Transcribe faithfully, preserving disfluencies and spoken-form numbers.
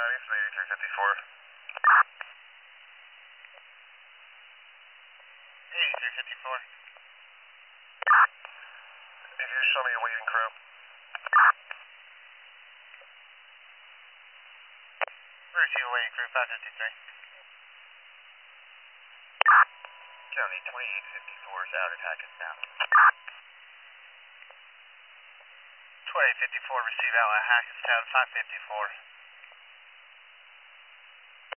this is eighty-three fifty-four. eighty-three fifty-four. If you show me your waiting crew. Where's your waiting crew? five fifty-three. County twenty-eight fifty-four is out at Hackettstown. twenty-eight fifty-four, receive out at Hackettstown, five fifty-four.